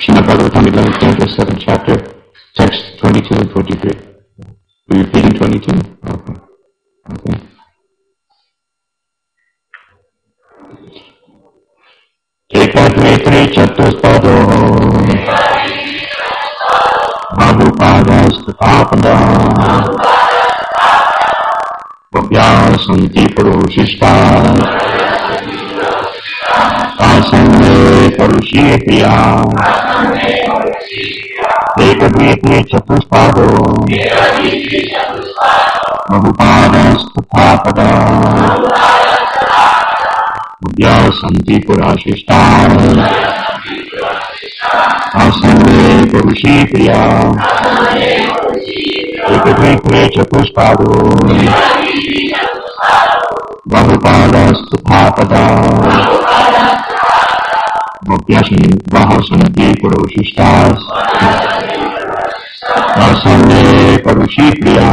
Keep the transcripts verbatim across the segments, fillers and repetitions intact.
Srimad Bhagavatam, eleventh Canto, seventh chapter, text twenty-two and twenty-three. Are you repeating twenty-two? Okay. Okay. Ekadvitri chatuspado Bhavupadasthapada Vabhyasanti Purushishta Asane Parushikriya Ekadvitri chatuspado Bhavupadasthapada Vabhyasanti Purashishta Asane Parushikriya Ekadvitri chatuspado Bhavupadasthapada Vabhyasanti Purushishta Asane Parushikriya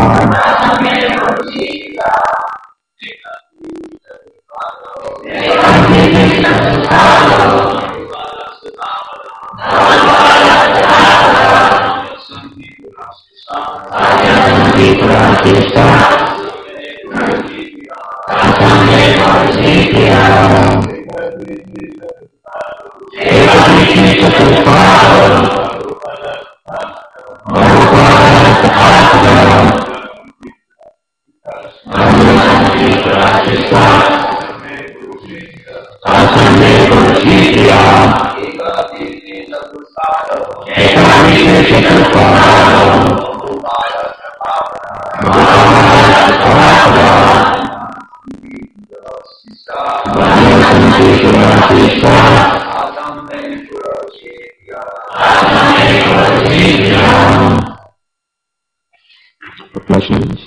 Questions?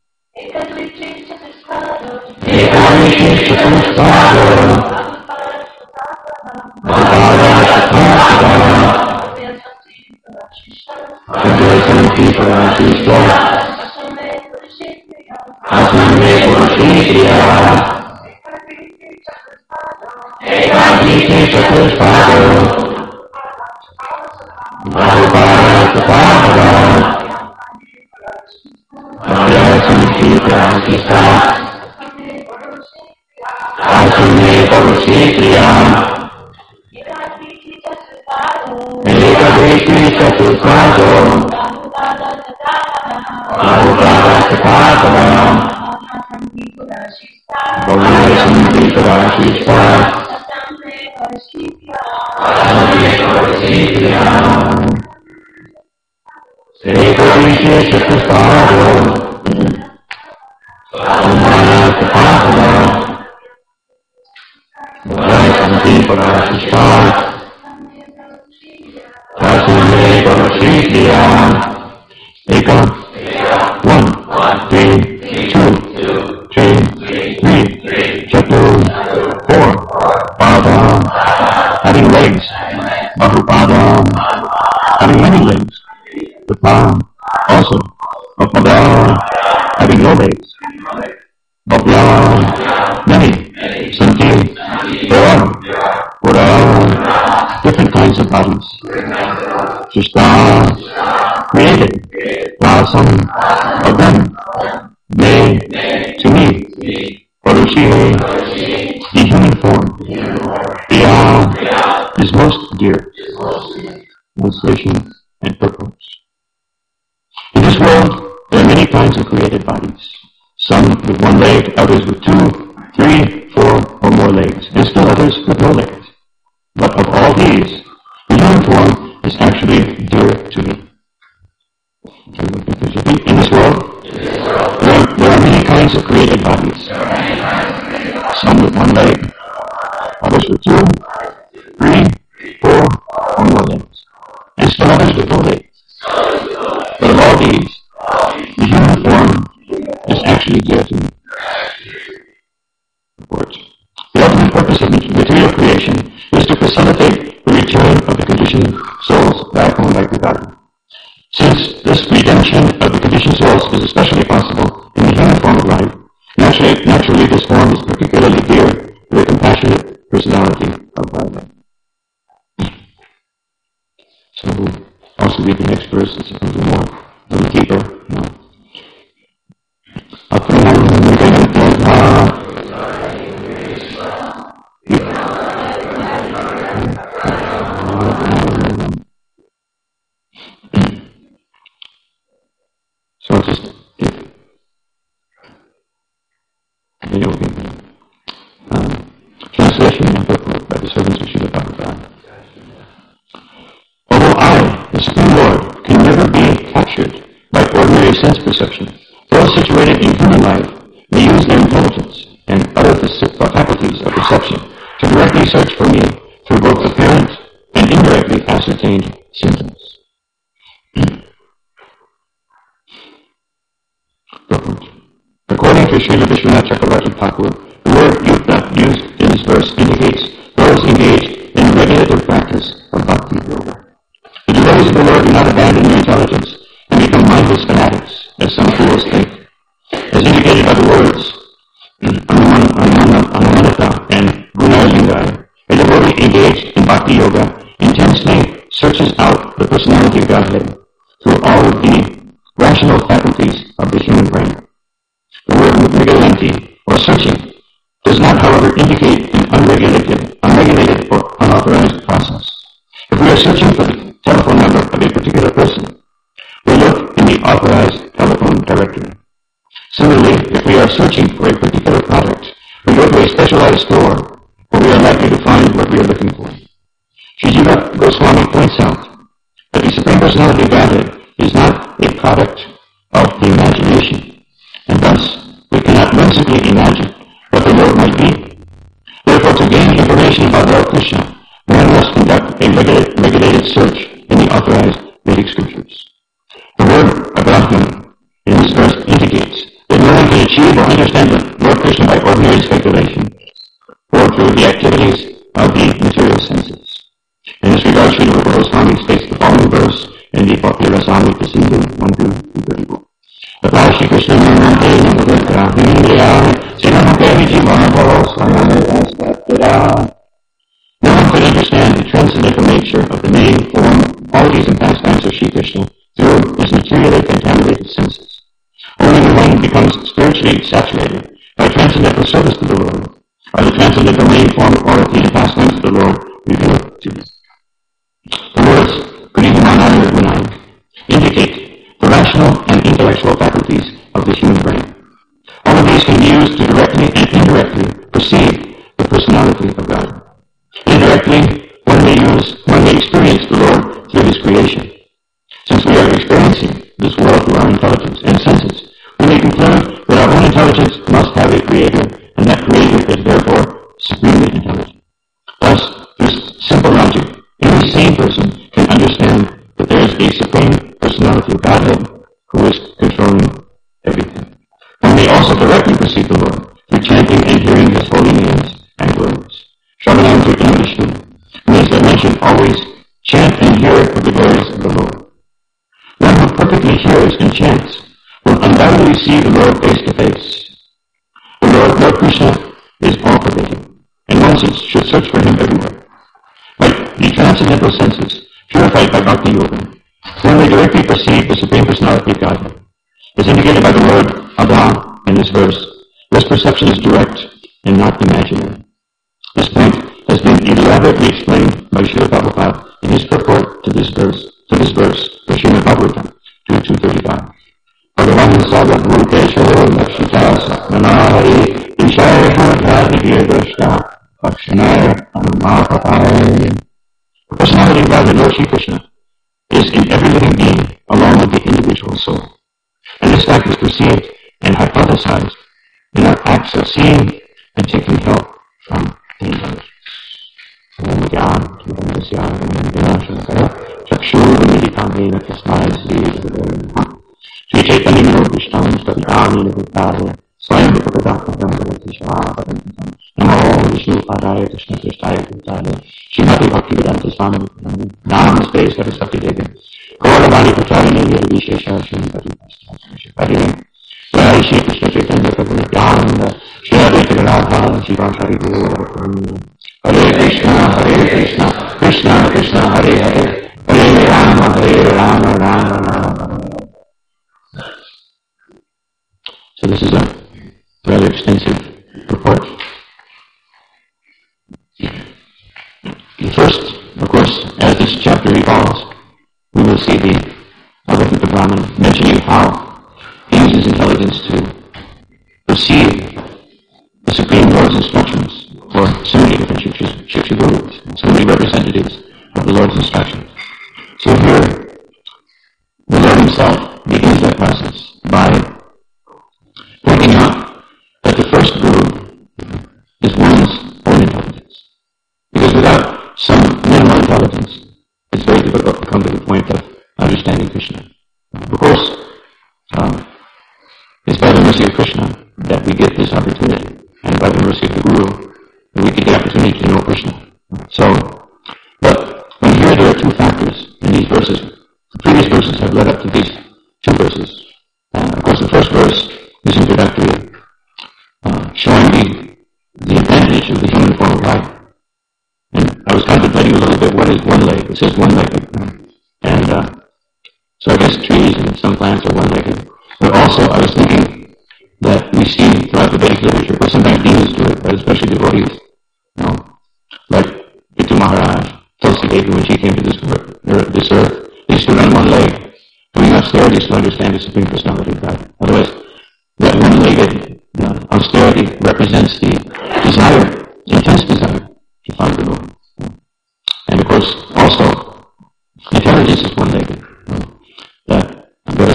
Translation and purpose. In this world, there are many kinds of created bodies. Some with one leg, others with two, three, four, or more legs, and still others with no legs. But of all these, the human form is actually dear to me. In this world, there, there are many kinds of created bodies. Some with one leg, others with two, three, four, or more legs. And still others with no legs. But of all these, the human form is actually dear to me. The ultimate purpose of material creation is to facilitate the return of the conditioned souls back home back to God. Since this redemption of the conditioned souls is especially possible in the human form of life, naturally, naturally this form is particularly dear to the compassionate personality of Brahma. So we'll also read the next verse. It's a little more, a little deeper. You know. So it's just, if, you know, um, translation and booklet by the servants of Srila Prabhupada. Although I, the Supreme Lord, can never be captured by ordinary sense perception, those situated in human life may use their intelligence and other faculties of perception to directly search for me through both apparent and indirectly ascertained symptoms. According to Srila Vishwanath Chakravarti Thakur, the word yukta used in this verse indicates those engaged in the regulative practice of bhakti yoga. The devotees of the Lord do not abandon their intelligence and become mindless fanatics, as some fools think. As indicated by the words Anumanata and Gunayungai, a devotee engaged in bhakti yoga intensely searches out the personality of Godhead through all of the rational faculties of the human brain. The word vigilanti, or searching, does not, however, indicate an unregulated, unregulated or unauthorized process. If we are searching for the telephone number of a particular person, we look in the authorized telephone directory. Similarly, if we are searching for a particular product, we go to a specialized store where we are likely to find what we are looking for. Sri Jiva Goswami points out that the Supreme Personality of Godhead is not a product of the imagination, and thus we cannot whimsically imagine what the Lord might be. Therefore, to gain information about Lord Krishna, one must conduct a regulated, regulated search in the authorized Vedic scriptures. The word about him in this verse indicates that no one can achieve or understand the Lord Krishna by ordinary speculation or through the activities of the material senses. In this regard, Srila Rupa Goswami states the following verse in the Bhakti Rasamrita Sindhu one to thirty-four. Tata Shri Krishna Namaste Namaste Hindriya Sinamake Vijivana Swayamastapira. No one could understand the transcendental nature of the name, form, qualities, and pastimes of Shri Krishna through his materially contaminated senses. Only when one becomes spiritually saturated by transcendental service to the Lord are the transcendental name, form, quality, and pastimes of the Lord revealed to him. The words Gurihimanaya Gunai indicate the rational and intellectual faculties of the human brain. All of these can be used to directly and indirectly perceive the personality of God. Indirectly, one may use, one may experience the Lord through his creation. Since we are experiencing this world through our intelligence and senses, we may conclude that our own intelligence must have a creator, and that creator is therefore supremely intelligent. Thus, through simple logic, any sane person can understand that there is a supreme personality of Godhead who is controlling everything. One may also directly perceive the Lord through chanting and hearing his holy names and glories. Shravanam Kirtanam Vishnu means that one should always chant and hear of the glories of the Lord. One who perfectly hears and chants will undoubtedly see the Lord face to face. The Lord, Lord Krishna, is all-pervading, and one should search for him everywhere. Like the transcendental senses, purified by Bhakti Yoga, one may directly perceive the Supreme Personality of Godhead. As indicated by the word Adha in this verse, this perception is direct and not imaginary. This point has been elaborately explained by Srila Prabhupada in his purport to this verse, to this verse, for Srimad Bhagavatam two two thirty-five. Bhagavan Sada Rupesho Lakshita Satmanahari Vishaya Hadhadivya Drashta Vakshanaya Anumapapaya. The personality of God, the Lord Shri Krishna, is in every living being along with the individual soul. And this fact is perceived and hypothesized in our acts of seeing and taking help from the intelligence. Sri Chaitanya Manobhishtam Stadikani Navitaya Swayam Vipapadakam Bhavati Shavapadam Namo Vishnu Padaya Krishna Krishtaya Kristaya Srimati Bhaktivedanta Swami Namaste Saraswati Devi Gauravani Pacharani Nirvishesha Srimati Pastaya Jai Shri Krishna Chaitanya Prabhu Nityananda Shri Advaita Gadadhar Shiva Shari Gaura Hare Krishna Hare Krishna Krishna Krishna Hare Hare Hare Rama, Hare Rama, Rama Rama. So this is a rather extensive report. The first, of course, as this chapter evolves, we will see the Avalokita Brahman mentioning how he uses intelligence to perceive the Supreme Lord's instructions for so many different Shiksha Gurus, so many representatives of the Lord's instructions. So here, the Lord himself begins that process by pointing out that the first Guru is one's own intelligence. Because without some minimal intelligence, it's very difficult to come to the point of understanding Krishna. Of course, um, it's by the mercy of Krishna that we get this opportunity, and by the mercy of the Guru, that we get the opportunity to know Krishna. So, but when here there are two factors in these verses. The previous verses have led up to these two verses. Uh, of course, the first verse is introductory, uh, showing the, the advantage of the human form of life. And I was contemplating a little bit what is one-legged. It says one-legged. And uh, so I guess trees and some plants are one-legged. But also I was thinking that we see throughout the Vedic literature, where sometimes demons do it, but especially devotees. You know, like Pitu Maharaj, Tulsi Devi, when she came to this, this earth, they stood on one leg, doing austerities to understand the Supreme Personality of God. Otherwise, that one-legged uh, austerity represents the desire, intense desire, to find the Lord. And of course, also, intelligence is one-legged. That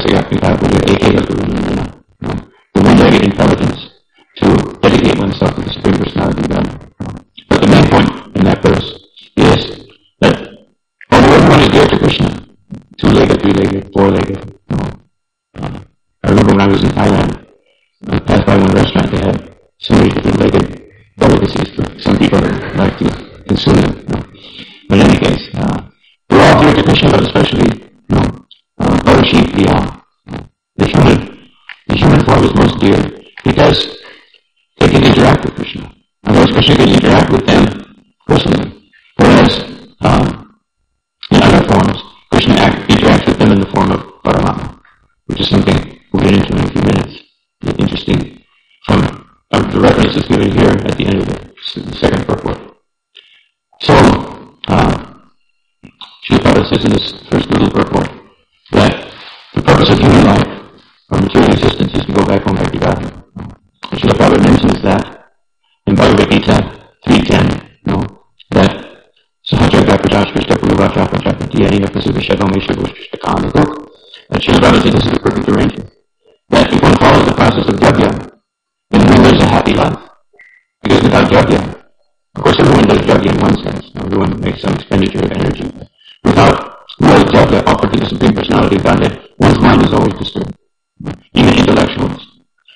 the one-legged intelligence to dedicate oneself to the Supreme Personality of God. But the main point in that verse is that although everyone is dear to Krishna, two-legged, three-legged, four-legged, you know, uh, I remember when I was in Thailand, I passed by one restaurant, they had so many different legged delicacies for some people that like to consume them. You know. But in any case, uh, we're all dear to Krishna, but especially, you know, uh, Bharashik, the, uh, the human, the human form is most dear because they can interact with Krishna. Otherwise, Krishna can interact with them personally. Whereas, um, in other forms, Krishna act, interacts with them in the form of Paramatma, which is something we'll get into in a few minutes. It's interesting from uh, the reference that's given here at the end of the, the second purport. So, uh, Srila Prabhupada says in this first little purport that the purpose of human life, or material existence, is to go back home back to God. And Srila Prabhupada mentions that in Bhagavad Gita three ten, you know, that Sahajaga Prajashkrishta Puruvata Prajapati Adina Pasuvishadomesha Vushkrishta Kamakuk. And Srila Prabhupada says this is a perfect arrangement. That if one follows the process of yajna, then one lives a happy life. Because without yajna, of course everyone does yajna in one sense. Everyone makes some expenditure of energy. Without real yajna offered to the Supreme Personality of Godhead, one's mind is always disturbed. Even intellectuals.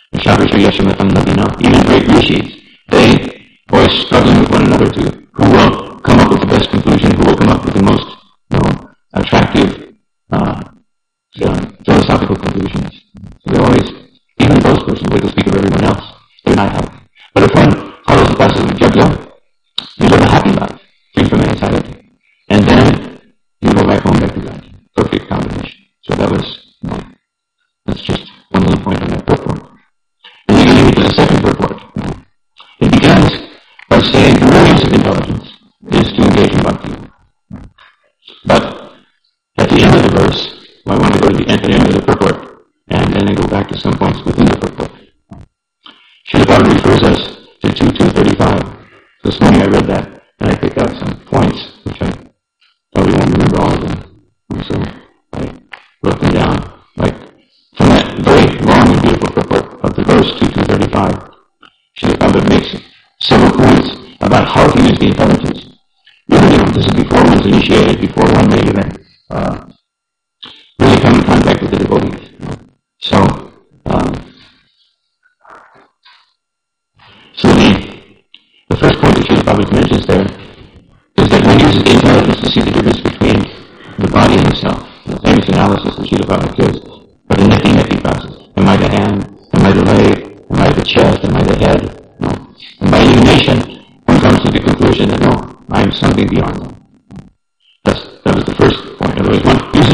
Even great rishis, they always struggling with one another to who will come up with the best conclusion, who will come up with the most, you know, attractive uh, philosophical conclusions. So they're always, even those persons, like to speak of everyone else, they're not happy. But if one follows the process of yajna, you live a happy life, free from anxiety. And then you go back home back to God. Perfect combination. So that was, you know, that's just one little point on that purport. And then you get to the second purport. You know. It begins by saying the real use of intelligence is to engage in bhakti. But at the end of the verse, well, I want to go to the end, the end of the purport, and then I go back to some points within the purport. Srila Prabhupada refers us to two two thirty-five. This morning I read that, and I picked out some points, which I probably won't remember all of them. And so I wrote them down. Like, from that very long and beautiful purport of the verse two two thirty-five, Srila Prabhupada makes several points about how to use the intelligence. Really, you know, this is before one's initiated, before one may even uh, really come in contact with the devotees. You know. So, um, so the, the first point that Srila Prabhupada mentions there is that one uses the intelligence to see the difference between the body and the self. The famous analysis that Srila Prabhupada gives for the neti-neti process. Am I the hand? Am I the leg? Am I the chest? Am I the head? No. And by elimination, one comes to the conclusion that no, I am something beyond that. That's, that was the first point. In other words, one uses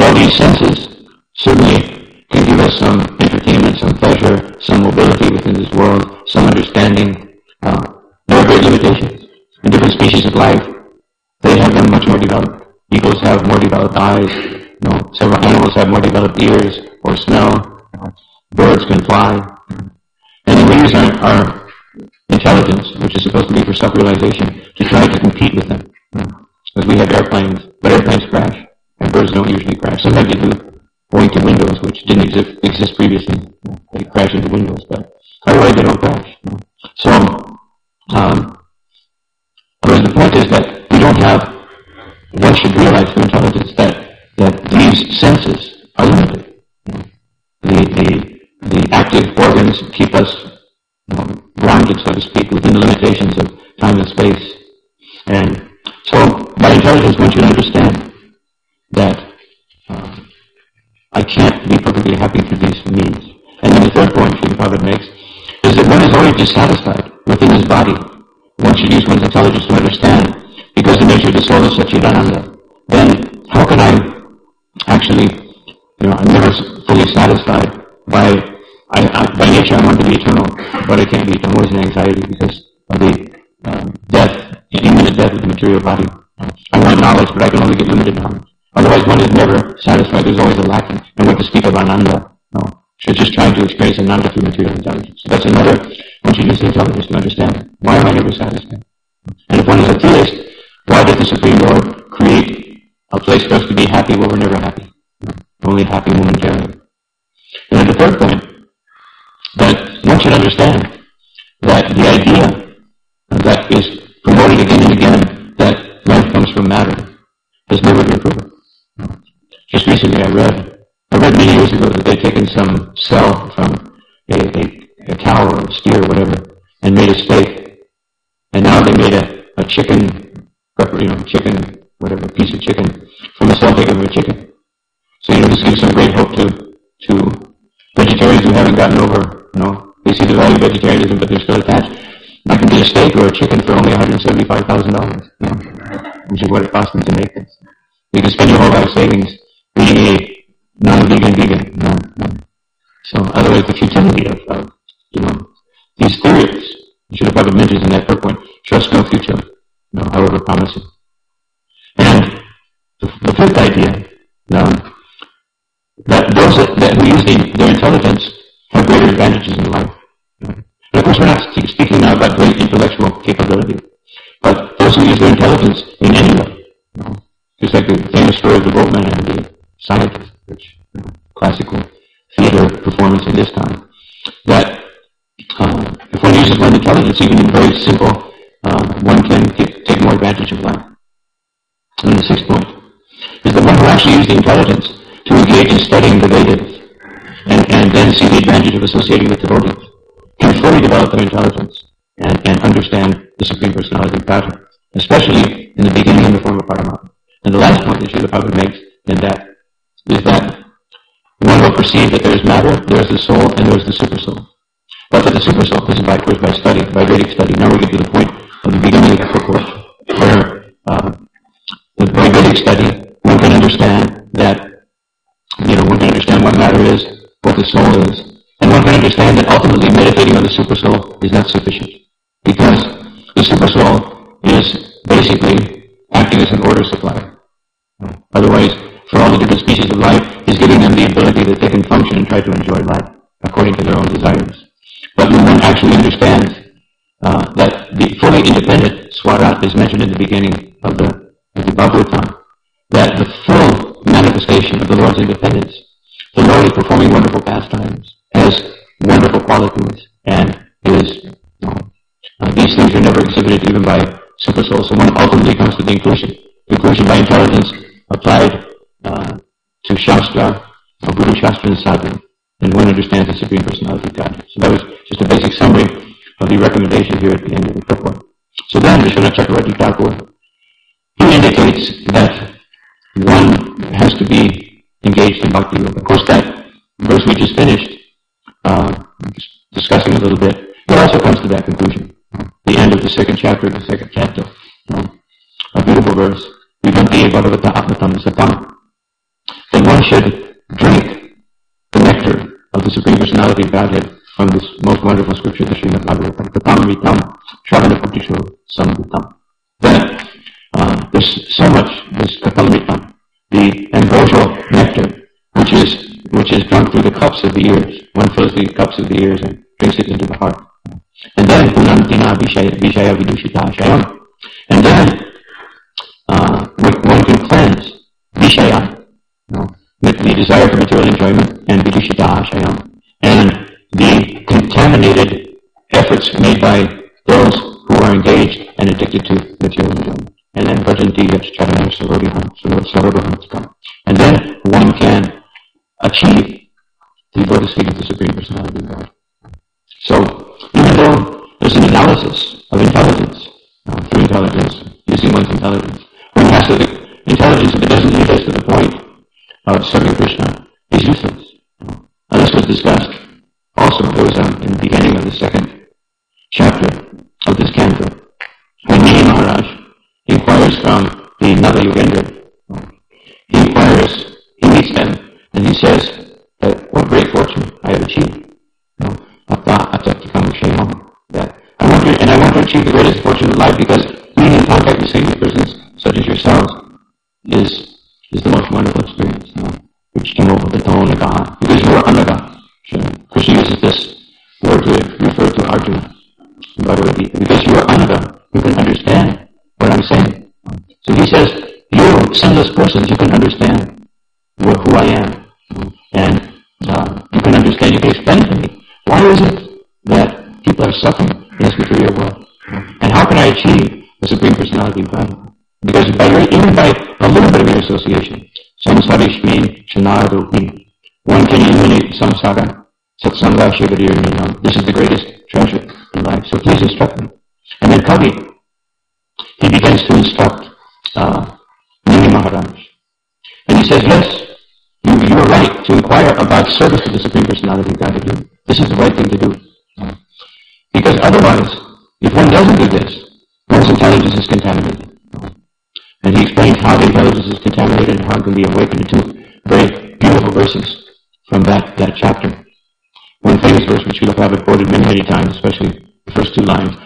while these senses certainly can give us some entertainment, some pleasure, some mobility within this world, some understanding, uh, there are great limitations. In different species of life, they have them much more developed. Eagles have more developed eyes. You know, several animals have more developed ears or smell. Birds can fly. And we use our, our intelligence, which is supposed to be for self-realization, to try to compete with them. Because we have airplanes, but airplanes crash, and birds don't usually crash. Sometimes they do, owing to windows, which didn't exist, exist previously. They crash into windows, but otherwise they don't crash. So, um, the point is that we don't have, one should realize through intelligence that, that these senses are limited. The, the, the active organs keep us, you know, grounded, so to speak, within the limitations of time and space. And so, by intelligence, one should understand that uh, I can't be perfectly happy through these means. And then the third point the Prophet makes is that one is always dissatisfied within his body. One should use one's intelligence to understand, because the nature of the soul is Satchidananda. Then how can I actually, you know, I'm never fully satisfied by, I, I, by nature I want to be eternal, but I can't be. I'm always in anxiety because of the um, death, the imminent death of the material body. I want knowledge, but I can only get limited knowledge. Otherwise, one is never satisfied. There's always a lacking. And what to speak of Ananda? No. So just trying to experience Ananda through material intelligence. So that's another, one should use the intelligence to understand, why am I never satisfied? And if one is a theist, why did the Supreme Lord create a place for us to be happy where we're never happy? Only happy momentarily. And then the third point, that one should understand that the idea that is promoted again and again, that life comes from matter, has never been proven. Just recently I read, I read many years ago that they'd taken some cell from a, a, a cow or a steer or whatever and made a steak. And now they made a, a chicken, you know, chicken, whatever, piece of chicken from a cell taken from a chicken. So, you know, this gives some great hope to, to vegetarians who haven't gotten over, you know, they see the value of vegetarianism, but they're still attached. I can get a steak or a chicken for only one hundred seventy-five thousand dollars, you know, which is what it costs them to make this. You can spend your whole life savings being a non-vegan vegan. No, no. So, otherwise, the futility of, of, you know, these theories, which the Prophet mentions in that third point, trust no future, you know, however promising. And the, the fifth idea, um, that those that, that who use the, their intelligence have greater advantages in life. You know. And of course, we're not speaking now about great intellectual capability, but those who use their intelligence in any way, you know, just like the famous story of the boatman and the scientist, which, you know, classical theater performance in this time, that uh, if one uses one's intelligence, even in very simple, uh, one can get, take more advantage of life. And the sixth point is that one who actually uses the intelligence to engage in studying the Vedas and, and then see the advantage of associating with devotees can fully develop their intelligence and, and understand the Supreme Personality of Godhead, especially in the beginning in the form of Paramatma. And the last point that Srila Prabhupada makes in that is that one will perceive that there is matter, there is the soul, and there is the super soul. But that the super soul, this is by, of course, by study, by Vedic study. Now we get to the point of the beginning of the purport, where uh, by Vedic study, one can understand that, you know, one can understand what matter is, what the soul is, and one can understand that ultimately meditating on the super soul is not sufficient. Because the super soul is basically acting as an order supplier. Otherwise, for all the different species of life, is giving them the ability that they can function and try to enjoy life according to their own desires. But when one actually understands uh, that the fully independent Swarat is mentioned in the beginning of the, of the Bhagavatam, that the full manifestation of the Lord's independence, the Lord is performing wonderful pastimes, has wonderful qualities, and is, you know, uh, these things are never exhibited even by super souls. So one ultimately comes to the conclusion, conclusion by intelligence applied uh, to Shastra, or Guru Shastra and Sadhana, and one understands the Supreme Personality of God. So that was just a basic summary of the recommendation here at the end of the purport. So then, Vishwanath Chakravarti Thakur, he indicates that one has to be engaged in Bhakti Yoga. Of course, that verse we just finished uh, discussing a little bit, it also comes to that conclusion. The end of the second chapter of the second chapter. You know, a beautiful verse. Vivanti Bhagavata Atmatam Satam. Then one one should drink the nectar of the Supreme Personality of Godhead from this most wonderful scripture, the Srimad Bhagavatam, Katamritam, Shravanaputisho Samvitam. That uh, there's so much, this Katamritam, the ambrosial nectar, which is which is drunk through the cups of the ears. One fills the cups of the ears and drinks it into the heart. And then, Punantina Vishaya, Vishaya Vidushita Shayam. And then, uh, one can cleanse Vishaya, you know, with the desire for material enjoyment, and Vidushita Shayam, and the contaminated efforts made by those who are engaged and addicted to material enjoyment. And then, Bhajanti Yachcharanam Sarodham. And then, one can achieve the lotus feet of the Supreme Personality of God. So, even though there's an analysis of intelligence, uh, through intelligence, using one's intelligence, one has to the intelligence, if it doesn't lead us to the point of serving Krishna, is useless. And this was discussed also. There was um, in the beginning of the second chapter of this canto, when Mini Maharaj inquires from the Nava Yogendra. He inquires, he meets them, and he says that what great fortune I have achieved. You know, that I want to, and I want to achieve the greatest fortune of life, because being in contact with saintly persons such as yourselves is is the most wonderful experience. You know, which came over the tone of God, because you are anaga. Krishna uses this word to refer to Arjuna in Bhagavad Gita. Because you are anaga, you can understand what I'm saying. So he says, you sinless persons, you can understand who I am, and uh, you can understand, you can explain to me, why is it that people are suffering in this material world? And how can I achieve the Supreme Personality of God? Because by your, even by a little bit of your association, samsarishmin shanarudhi, one can eliminate samsara, satsanga shivadir. This is the greatest treasure in life. So please instruct me. And then Kavi, he begins to instruct uh, Mini Maharaj. And he says, yes, you, you are right to inquire about service to the Supreme Personality of God. This is the right thing to do. Because otherwise, if one doesn't do this, one's intelligence is contaminated. And he explains how the intelligence is contaminated and how it can be awakened into very beautiful verses from that, that chapter. One famous verse which Srila Prabhupada quoted many, many times, especially the first two lines.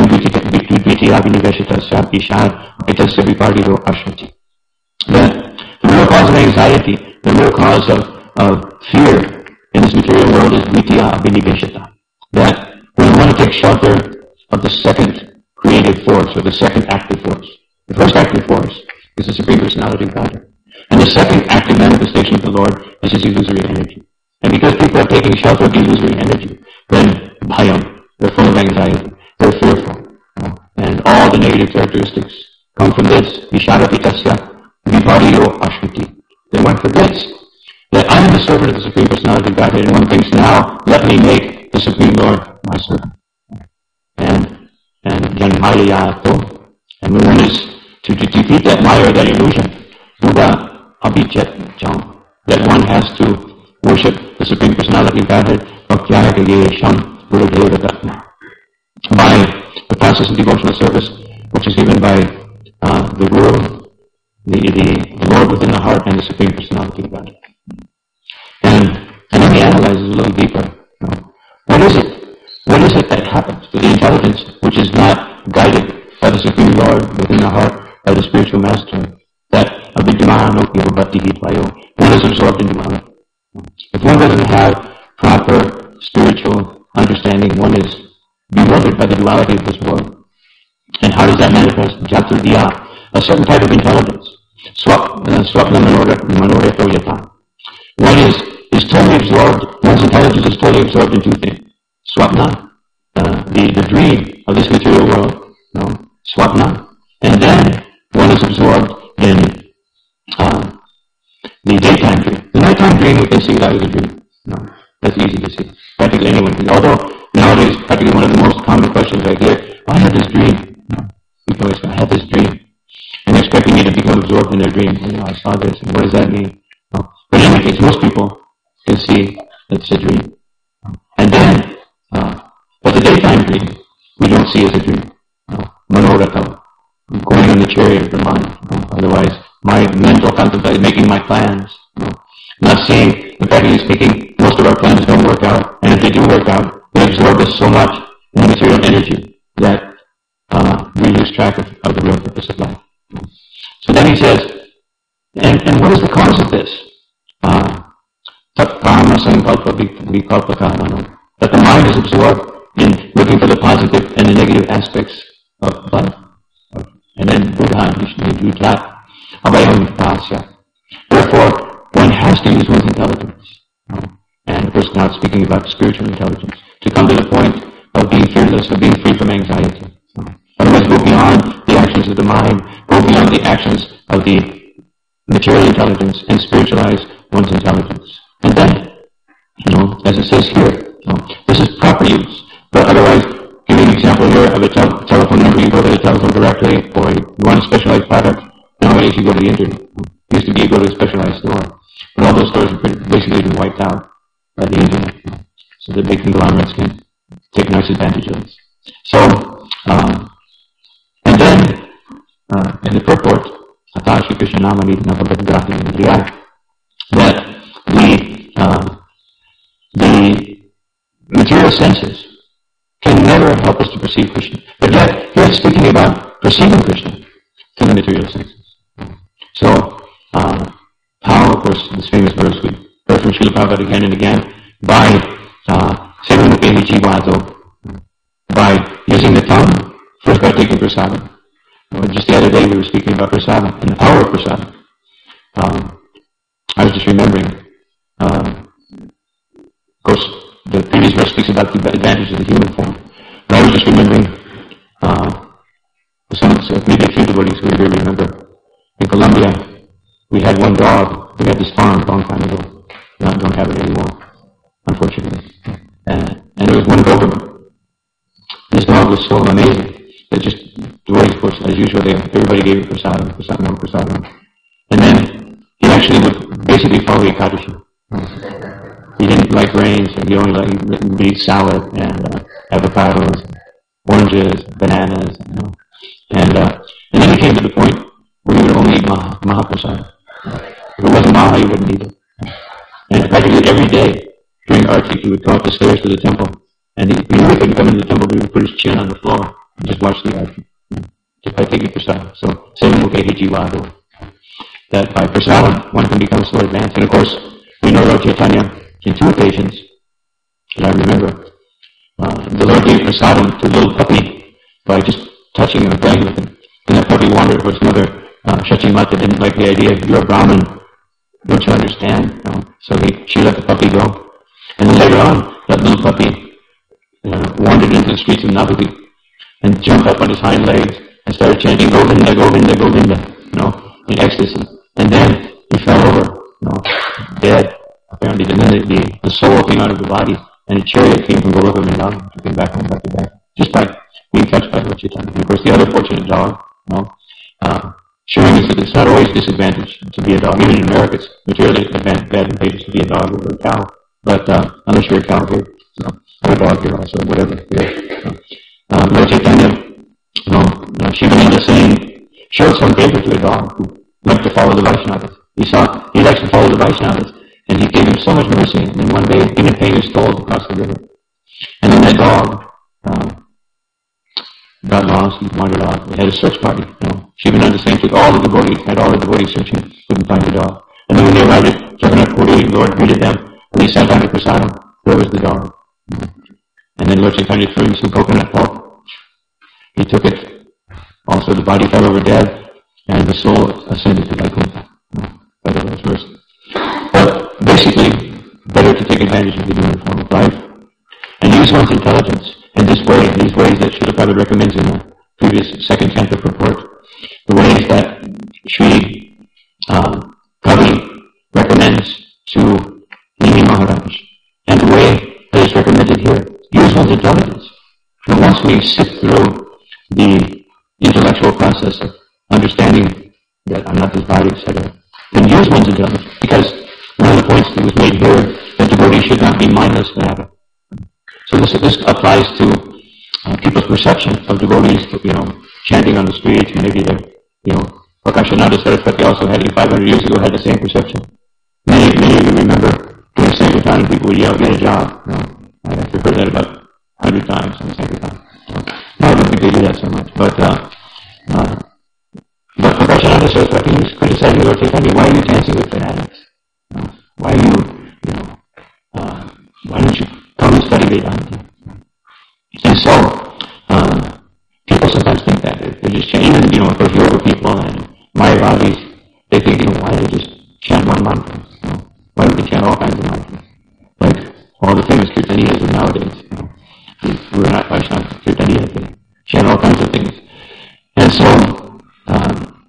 That the real cause of anxiety, the real cause of, of fear in this material world is vitya abhiniveshita. That when one takes shelter of the second creative force, or the second active force. The first active force is the Supreme Personality of God. And the second active manifestation of the Lord is His illusory energy. And because people are taking shelter of the illusory energy, then bhayam, they're full of anxiety, they're fearful. And all the negative characteristics come from this. Visharapitasya vipariyo ashmiti. Then one forgets that I am the servant of the Supreme Personality of Godhead, and one thinks, now let me make the Supreme Lord my servant. And and janmalayato. And when one is to, to defeat that maya or that illusion, Buddha abhijat jam, that one has to worship the Supreme Personality of Godhead, bhaktyayagayesham buddha by the process of devotional service, which is given by uh, the Guru, the, the, the Lord within the heart, and the Supreme Personality of God. And, and then he analyzes a little deeper. You know, what is it? What is it that happens to the intelligence which is not guided by the Supreme Lord within the heart, by the spiritual master, that one is absorbed into Maya? If one doesn't have proper spiritual understanding, one is bewildered by the duality of this world. And how does that manifest? Jaturdya, a certain type of intelligence. Swapna manoreto yata. One is, is totally absorbed, one's intelligence is totally absorbed in two things. Swapna, uh, the, the dream of this material world, no? Swapna. And then one is absorbed in uh, the daytime dream. The nighttime dream, we can see that as a dream. No, that's easy to see. Practically anyone can. Although nowadays, practically one of the most common questions I get, I had this dream. No, people always say, I had this dream. And they're expecting me to become absorbed in their dream. You know, I saw this, and what does that mean? No. But in any case, most people can see that it's a dream. And then, uh, but the daytime dream, we don't see as a dream. No. Manorata. I'm going on the chariot of the mind. No. Otherwise, my mental contemplation, making my plans. No. not seeing, practically speaking, most of our plans don't work out, and if they do work out, they absorb us so much in material energy that uh, we lose track of, of the real purpose of life. So then he says, and, and what is the cause of this? Uh, that the mind is absorbed in looking for the positive and the negative aspects of life. And then Buddha, therefore, one has to use one's intelligence. And of course, now speaking about spiritual intelligence, to come to the point of being fearless, of being free from anxiety. Otherwise, go beyond the actions of the mind, go beyond the actions of the material intelligence, and spiritualize one's intelligence. And then, you know, as it says here, you know, this is proper use. But otherwise, give me an example here of a tel- telephone number. You go to the telephone directly, or you want a specialized product. Nowadays, you go to the internet. It used to be you go to a specialized store. But all those stores have basically been wiped out by the internet. You know, so the big conglomerates can take nice advantage of this. So, um, and then, uh, in the purport, Atashi Krishna Namani Navabhadrati Indriya, that the, uh, the material senses can never help us to perceive Krishna. But yet, here it's speaking about perceiving Krishna through the material senses. So, uh, how, of course, this famous verse we heard from Srila Prabhupada again and again, by uh, Sevamukehi Jivato, by using the tongue, first by taking prasadam. Well, just the other day we were speaking about prasadam and the power of prasadam. Um, I was just remembering, um, of course, the previous verse speaks about the advantages of the human form. But I was just remembering, uh, some, maybe a few devotees who here remember, in Colombia, we had one dog. We had this farm a long time ago. We don't have it anymore, unfortunately. And, and there was one Doberman. This dog was so amazing that just devotees, of course, as usual, they, everybody gave it prasadam, prasadam, prasadam. And then he actually would basically follow Ekadashi. He didn't like grains, and he only liked to eat salad and uh, avocados, oranges, bananas, you know. And, uh, and then he came to the point where he would only eat maha, mahaprasad. If it wasn't maha, he wouldn't eat it. And practically every day during Arti, he would come up the stairs to the temple, and he, he would come into the temple, he would put his chin on the floor and just watch the Arti, just by taking prasadam. So, Sevamukehi Jivato, that by prasadam one can become so advanced. And of course, we know Lord Chaitanya, in two occasions, and I remember, uh, the Lord gave prasadam to a little puppy by just touching him and playing with him. And that puppy wandered. Of course, another uh, Shachimata didn't like the idea. You're a Brahmin. Don't you understand? No. So he, she let the puppy go. And then later on, that little puppy uh, wandered into the streets of Navadvip and jumped up on his hind legs and started chanting Govinda, Govinda, Govinda, you know, in ecstasy. And then he fell over, you know, dead. Apparently, and then the, the, the soul came out of the body, and a chariot came from Goloka Vrindavan, who came back home back to back, just by being touched by Lord Chaitanya. And of course, the other fortunate dog, you know, uh, showing us that it's not always disadvantaged to be a dog. Even in America, it's materially advantageous to be a dog over a cow. But uh, unless you're a cow here, you know, or a dog here also, whatever. Yeah. Uh, Lord Chaitanya, you know, you know Shivananda saying, showed some favor to a dog who liked to follow the Vaishnavas. He saw he likes to follow the Vaishnavas. And he gave him so much mercy, and then one day, even paying his toll to cross the river. And then that dog, uh, got lost, he wandered off. They had a search party, you know. Shivananda saying took all the devotees, had all the devotees searching, couldn't find the dog. And then when they arrived at Jagannath Puri, the Lord greeted them, and they sat down at prasadam. There was the dog. And then Lord Chaitanya threw him some coconut pulp. He took it. Also, the body fell over dead, and the soul ascended to Vaikuntha. By the last verse. But basically, better to take advantage of the human form of life and use one's intelligence in this way, in these ways that Srila Prabhupada recommends in the previous second canto purport, the ways that Sri um, Kavi recommends to Nimi Maharaj, and the way that is recommended here. Use one's intelligence. And once we sift through the intellectual process of understanding that I'm not this body, et cetera, then use one's intelligence, because one of the points that was made here, that devotees should not be mindless forever. So this, this applies to uh, people's perception of devotees, you know, chanting on the streets, maybe they're, you know, Prakashananda Saraswati also had, five hundred years ago, had the same perception. Many, many of you remember during Sankirtan, people would yell, "Get a job." You know, I've heard that about a hundred times in Sankirtan. No, I don't think they do that so much. But, uh, uh, but Prakasananda Saraswati was criticizing Lord Chaitanya. Why are you dancing with fanatics? You know, why are you, you know, uh, why don't you come and study Vedanta? And so, uh, people sometimes think that. They're, they're just chanting. Even, you know, of course, yoga people and Mayavadis, they think, you know, why don't they just chant one mantra? You know, why don't they chant all kinds of mantras? Like all the famous Kirtaniyas of nowadays. You know, we're not Vaishnava Kirtaniyas, they chant all kinds of things. And so, um,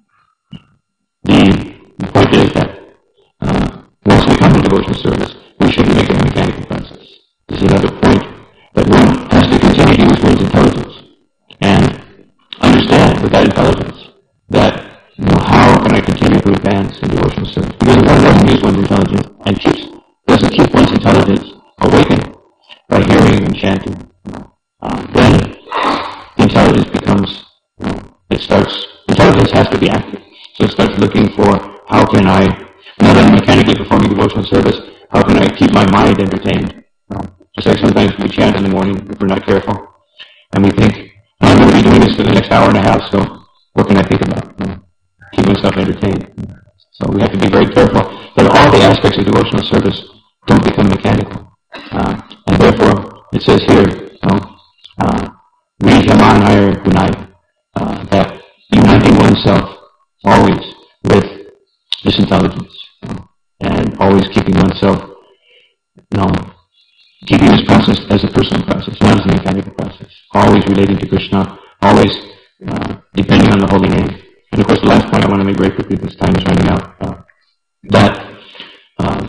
the, the point is that uh, once we come to devotional service, we shouldn't make it a mechanical process. This is another point that one has to continue to use one's intelligence and understand with that intelligence that, you know, how can I continue to advance in devotional service? Because if one doesn't use one's intelligence and keeps, doesn't keep one's intelligence awakened by hearing and chanting, uh, then the intelligence becomes, you know, it starts, intelligence has to be active. So it starts looking for how can I, now that I'm mechanically performing devotional service, how can I keep my mind entertained? You know, just like sometimes we chant in the morning if we're not careful, and we think, I'm going to be doing this for the next hour and a half, so what can I think about? You know, keep myself entertained. So we have to be very careful that all the aspects of devotional service don't become mechanical. Uh, and therefore, it says here, you know, uh, Vijamanaya Gunai, uh, that uniting oneself always with this intelligence, you know, and always keeping oneself, you know, keeping this process as a personal process, not as a mechanical process. Always relating to Krishna, always uh, depending on the holy name. And of course, the last point I want to make very quickly, this time is running out, uh, that uh,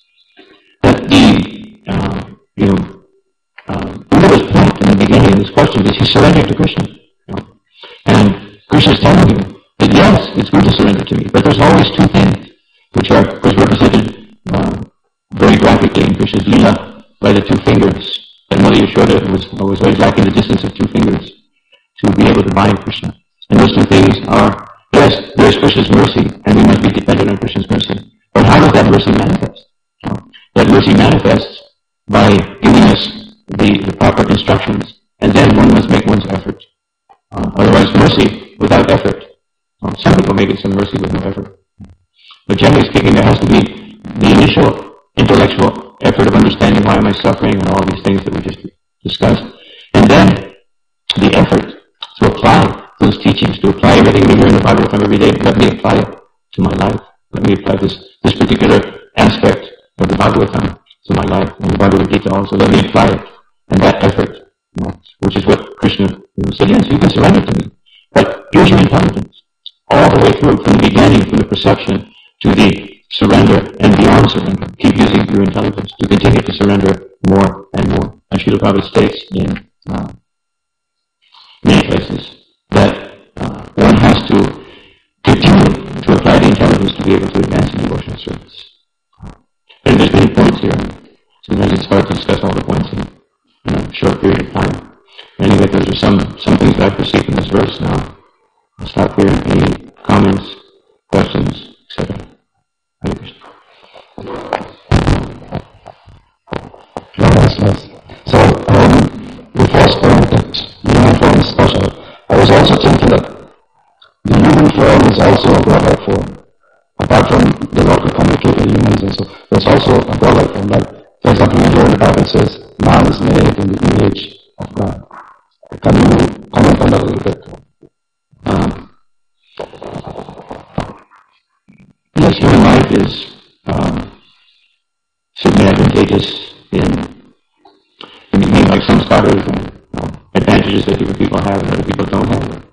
that the, uh, you know, uh, Buddha's point in the beginning of this question is he surrendered to Krishna. You know? And Krishna is telling him that yes, it's good to surrender to me, but there's always two things, which are, of course, represented uh, very graphically in Krishna's Leela by the two fingers. And Mother Yashoda was, was always lacking the distance of two fingers to be able to bind Krishna. And those two things are, yes, there's Krishna's mercy, and we must be dependent on Krishna's mercy. But how does that mercy manifest? You know, that mercy manifests by giving us the, the proper instructions, and then one must make one's effort. Uh, otherwise, mercy without effort. Well, some people may get some mercy with no effort. But generally speaking, there has to be the initial intellectual effort of understanding why am I suffering and all these things that we just discussed. And then the effort to apply those teachings, to apply everything we hear in the Bhagavatam every day. Let me apply it to my life. Let me apply this, this particular aspect of the Bhagavatam to my life. And the Bhagavad Gita also. Let me apply it. And that effort, you know, which is what Krishna, you know, said, yes, you can surrender to me. But use your intelligence. All the way through, from the beginning, from the perception to the surrender and beyond surrender. Keep using your intelligence to continue to surrender more and more. As Srila Prabhupada states in uh, many places, that uh, one has to continue to apply the intelligence to be able to advance in devotional service. And there's many points here. Sometimes it's hard to discuss all the points in, in a short period of time. Anyway, those are some, some things that I perceive from this verse now. I'll stop here. Any comments, questions, et cetera? Hare Krishna. Yes, yes. So, um, the first point that you have from this special, I was also thinking that the human form is also a godlike form. Apart from the Lord could communicate with humans and so, there's also a godlike form. Like, for example, here in the Bible it says, man is made in the image of God. Can you comment on that a little bit? Um, yes, human life is um, certainly advantageous in, in mean, like some scholars, and you know, advantages that different people have and other people don't have.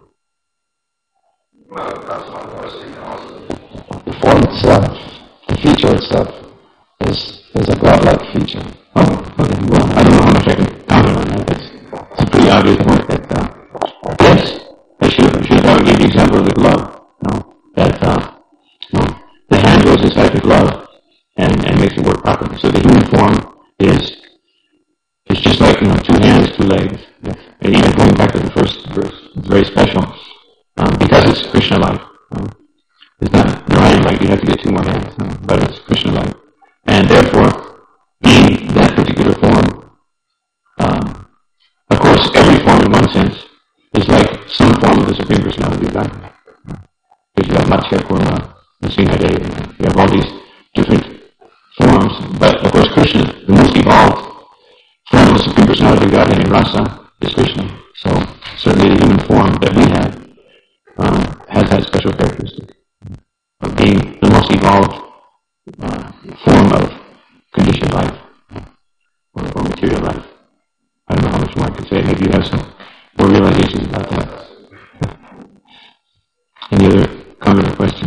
The form itself, the feature itself, is, is a godlike feature. Oh, okay. Well, I don't know how much I can comment on that. It's, it's a pretty obvious point that, uh, yes, I should, I should probably give the example of the glove. You know, that, uh, you know, the hand goes inside the glove and, and makes it work properly. So the human form is, is just like, you know, two hands, two legs. And even going back to the first verse, it's very special. Um, because it's Krishna-like. Um, it's not Narayan-like, you have to get two more hands. Um, but it's Krishna-like. in one sense, is like some form of the Supreme Personality of Godhead. Because you have Matsya, Kurma, and Srinivasa, you have all these different forms. But of course Krishna, the most evolved form of the Supreme Personality of Godhead in Rasa, is Krishna. So certainly the human form that we have um, has that special characteristic of being the most evolved uh, form of conditioned life or, or material life. I don't know how much more I can say. Maybe you have some more realizations about that. Any other comment or question?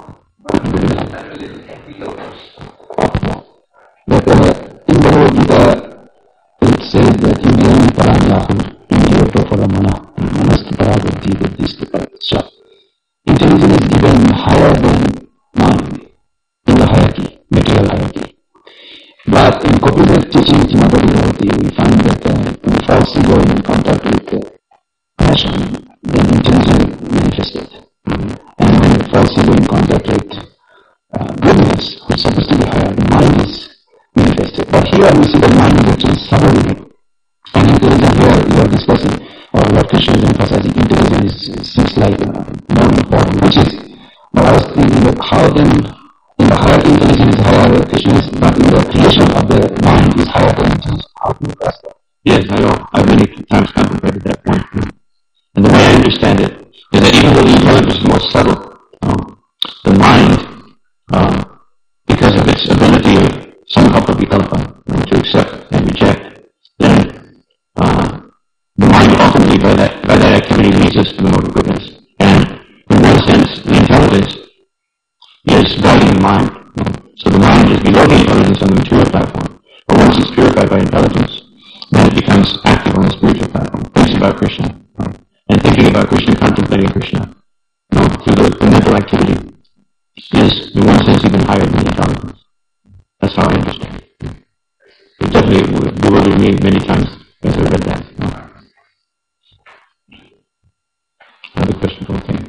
But uh, in the Bhagavad Gita, it says that Indriyani Paranyahu, Indriyato Paramana, Manastu Paragati, Buddhistu Paratasya. Intelligence is given higher than mind in the hierarchy, material hierarchy. But in Gopi's teaching, Srimad Bhagavati, we find that uh, when false ego in contact with uh, passion, then intelligence is manifested. Mm-hmm. And when false ego in contact with uh, goodness, which is supposed to be higher, the mind is manifested. But here we see the mind is actually subordinate. And intelligence here you are discussing, or what Krishna is emphasizing, intelligence is, seems like uh, more important, which is, but I was thinking that how then, in the higher intelligence is higher, Krishna is, but in the creation of the mind is higher than intelligence. How do you grasp that? Yes, I know. I've many times contemplated that point. And the way I understand it is that even though the intelligence is more subtle, um, the mind, um, because of its ability of samkalpa vikalpa, um, to accept and reject, then uh, the mind ultimately by that, by that activity leads us to the mode of goodness. And in one sense, the intelligence is guiding the mind. Um, so the mind is below the intelligence on the material platform. But once it's purified by intelligence, then it becomes active on the spiritual platform, thinks about Krishna. Um, and thinking about Krishna, contemplating Krishna, you know, through the, the mental activity, is in one sense even higher than the intelligence. That's how I understand it. It definitely bewildered me many times as I read that. You know. Another question from King.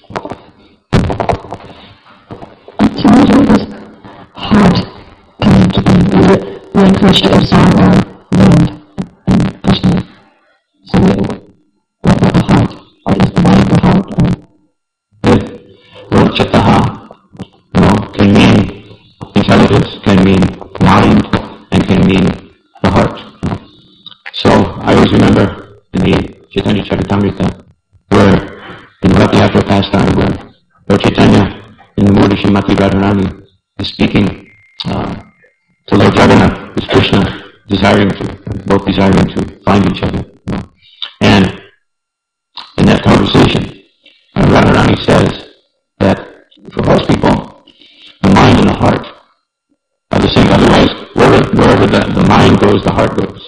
So what are this heart coming to be when Krishna is our mind and Krishna? So what about the heart? Or is the mind the heart? Or? The word chataha, you know, can mean intelligence, can mean mind, and can mean the heart. You know. So I always remember in the Chaitanya Charitamrita, where in Bhakti Yatra pastime, where Lord Chaitanya, in the mood of Srimati Radharani, is speaking uh, to Lord Jagannath, with Krishna desiring to, both desiring to find each other. You know. And in that conversation, uh, Radharani says that for most people, the mind and the heart are the same. Otherwise, wherever, wherever the, the mind goes, the heart goes.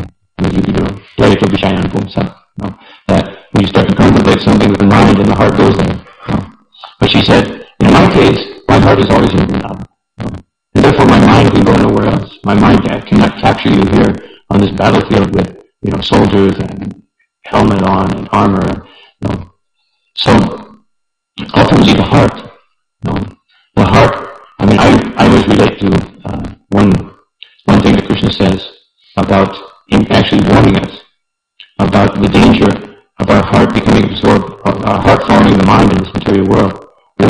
That when you start to contemplate something with the mind and the heart goes there. But she said, in my case, my heart is always in Vrindavan. And therefore my mind can go nowhere else. My mind cannot capture you here on this battlefield with, you know, soldiers and helmet on and armor. You know. So, ultimately the heart, you know, the heart, I mean, I, I always relate to uh, one, one thing that Krishna says about him actually warning us about the danger of our heart becoming absorbed, our heart following the mind in this material world. And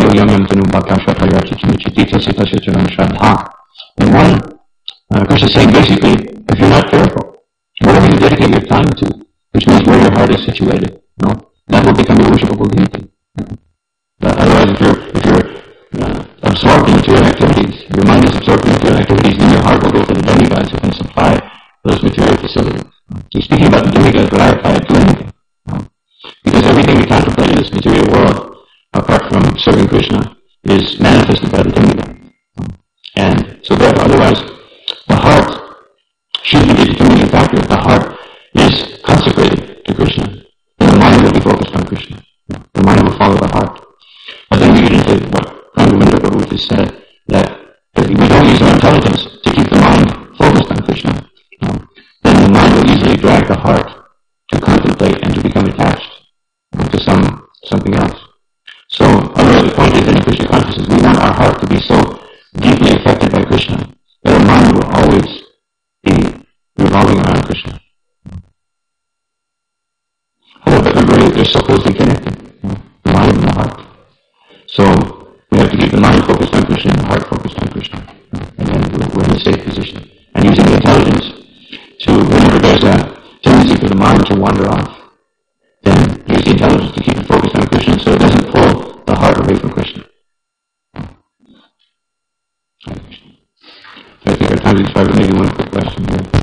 one, uh, Krishna is saying basically, if you're not careful, whatever you dedicate your time to, which means where your heart is situated, you know, that will become your worshipable deity. You know. But otherwise, if you're, if you're uh, absorbed in material activities, your mind is absorbed in material activities, then your heart will go to the demigods who can supply those material facilities. So speaking about the demigods, but I apply it to anything. You know. Because everything we contemplate in this material world, apart from serving Krishna, is manifested by the demigod. And so therefore, otherwise, the heart shouldn't be the determining factor. The heart is consecrated to Krishna. And the mind will be focused on Krishna. The mind will follow the heart. But then we get into what Rangavendra Prabhu just said, that if we don't use our intelligence to keep the mind focused on Krishna, you know, then the mind will easily drag the heart to contemplate and to become attached to some something else. So, otherwise the point is that in Krishna consciousness, we want our heart to be so deeply affected by Krishna that our mind will always be revolving around Krishna. so closely connected, you know, the mind and the heart. So we have to keep the mind focused on Krishna and the heart focused on Krishna. You know, and then we're, we're in a safe position. And using the intelligence to, whenever there's a tendency for the mind to wander off, then use the intelligence to keep it focused on Krishna so it doesn't pull the heart away from Krishna. I think our time is expired, but maybe one quick question here.